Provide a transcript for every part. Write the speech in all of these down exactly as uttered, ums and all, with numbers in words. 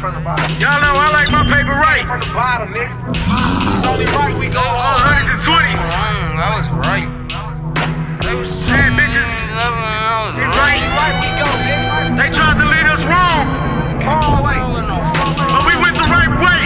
Y'all know I like my paper right. From the bottom, nigga. It's only right we go. All hundreds and twenties. I was right. Bad bitches. They right. Right we go, nigga. They tried to lead us wrong, All way. but we went the right way.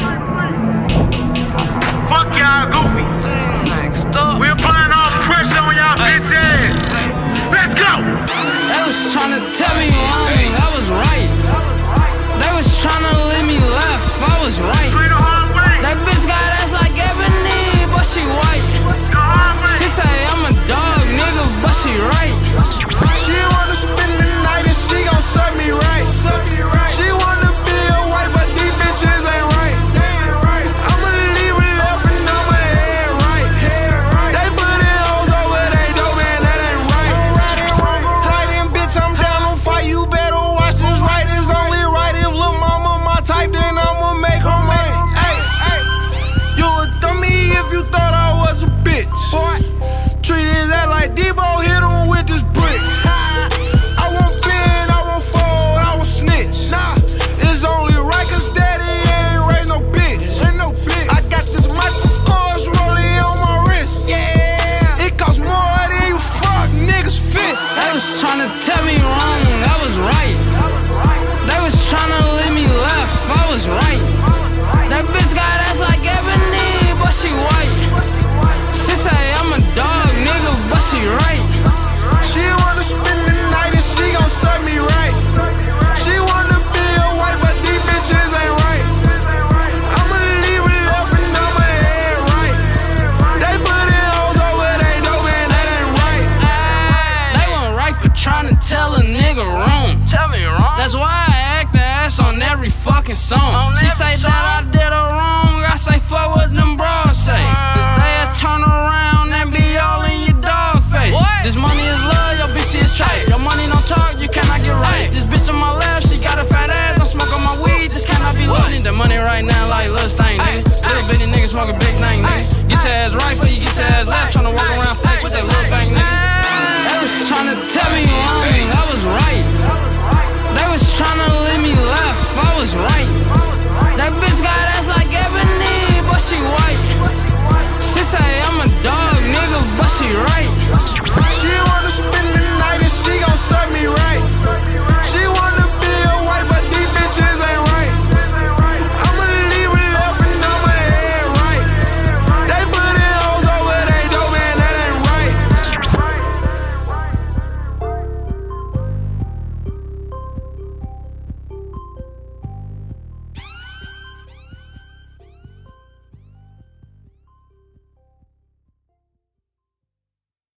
Fuck y'all goofies. We applying all pressure on y'all bitch ass. Let's go. They was tryna tell me wrong, I was right. They was tryna leave me left, I was right. Straight the hard way. That bitch got ass like Ebony, but she white. The hard way. She say I'm a dog, nigga, but she right. She wanna spend the night and she gon' serve me right. She wanna be a wife, but these bitches ain't right. I'ma leave her left and I'ma head right. They put it hoes over they dope, man, that ain't right. Hiding, bitch, I'm down to fight. You better watch this right. It's only right if lil' mama my type, then I'ma make her mine. Hey, hey, you a dummy if you thought I was a bitch. Treated that like Debo, hit him with this brick. I won't bend, I won't fold, I won't snitch. Nah, it's only right cause daddy ain't raised no bitch. Ain't no bitch. I got this Michael Kors rolling on my wrist. Yeah, it costs more than you fuck niggas fit. They was tryna tell me wrong, I was right. They was tryna leave me left, I was right. That bitch got ass like Ebony, but she white. She say I'm a dog, nigga, but she right. She wanna spend the night and she gon' serve me right. She wanna be a wife, but these bitches ain't right. I'ma leave her left and I'ma head right. They put it hoes over they dope, man, that ain't right. They weren't right for tryna tell a nigga wrong. Tell me wrong. That's why I act the ass on every fucking song. On She every say song? that I did her wrong, I say fuck what them bros say. Cause they'll turn around and be all in your dog face. What? This money is